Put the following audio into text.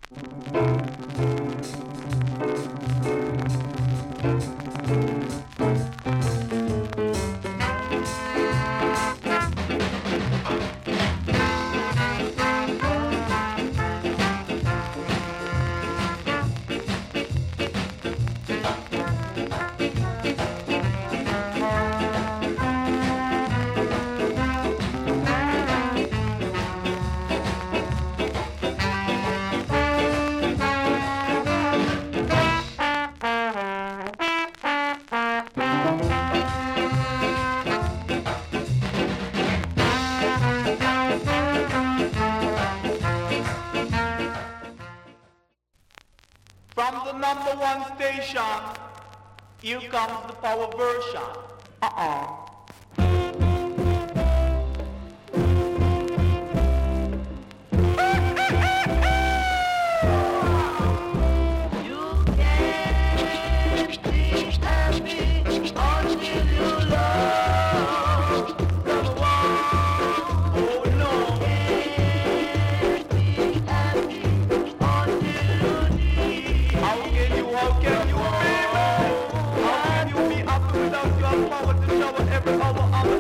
From the number one station, here comes the power version. How can you be happy without your power to shower every hour of